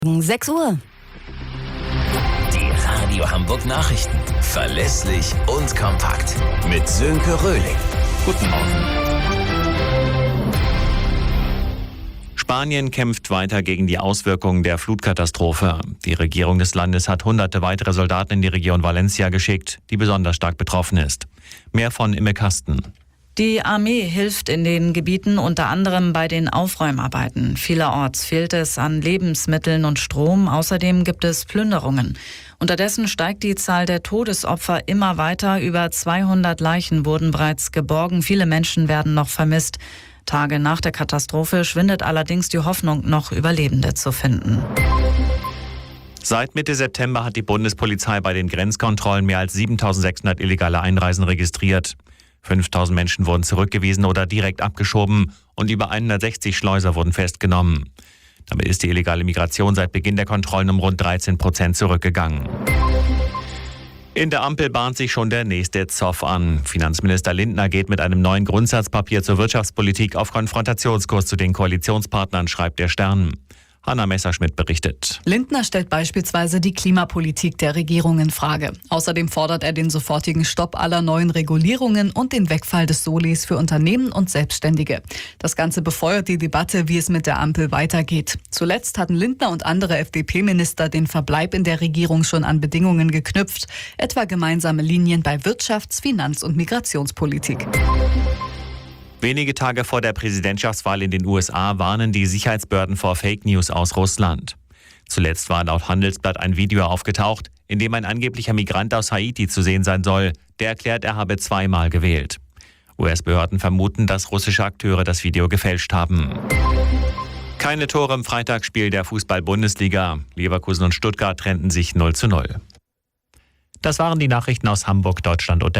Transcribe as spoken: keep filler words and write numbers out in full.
sechs Uhr. Die Radio Hamburg Nachrichten. Verlässlich und kompakt. Mit Sönke Röhling. Guten Morgen. Spanien kämpft weiter gegen die Auswirkungen der Flutkatastrophe. Die Regierung des Landes hat hunderte weitere Soldaten in die Region Valencia geschickt, die besonders stark betroffen ist. Mehr von Imme Kasten. Die Armee hilft in den Gebieten unter anderem bei den Aufräumarbeiten. Vielerorts fehlt es an Lebensmitteln und Strom. Außerdem gibt es Plünderungen. Unterdessen steigt die Zahl der Todesopfer immer weiter. Über zweihundert Leichen wurden bereits geborgen. Viele Menschen werden noch vermisst. Tage nach der Katastrophe schwindet allerdings die Hoffnung, noch Überlebende zu finden. Seit Mitte September hat die Bundespolizei bei den Grenzkontrollen mehr als siebentausendsechshundert illegale Einreisen registriert. fünftausend Menschen wurden zurückgewiesen oder direkt abgeschoben und über hundertsechzig Schleuser wurden festgenommen. Damit ist die illegale Migration seit Beginn der Kontrollen um rund dreizehn Prozent zurückgegangen. In der Ampel bahnt sich schon der nächste Zoff an. Finanzminister Lindner geht mit einem neuen Grundsatzpapier zur Wirtschaftspolitik auf Konfrontationskurs zu den Koalitionspartnern, schreibt der Stern. Hanna Messerschmidt berichtet. Lindner stellt beispielsweise die Klimapolitik der Regierung in Frage. Außerdem fordert er den sofortigen Stopp aller neuen Regulierungen und den Wegfall des Solis für Unternehmen und Selbstständige. Das Ganze befeuert die Debatte, wie es mit der Ampel weitergeht. Zuletzt hatten Lindner und andere F D P-Minister den Verbleib in der Regierung schon an Bedingungen geknüpft, etwa gemeinsame Linien bei Wirtschafts-, Finanz- und Migrationspolitik. Wenige Tage vor der Präsidentschaftswahl in den U S A warnen die Sicherheitsbehörden vor Fake News aus Russland. Zuletzt war laut Handelsblatt ein Video aufgetaucht, in dem ein angeblicher Migrant aus Haiti zu sehen sein soll, der erklärt, er habe zweimal gewählt. U S-Behörden vermuten, dass russische Akteure das Video gefälscht haben. Keine Tore im Freitagsspiel der Fußball-Bundesliga. Leverkusen und Stuttgart trennten sich null zu null. Das waren die Nachrichten aus Hamburg, Deutschland und der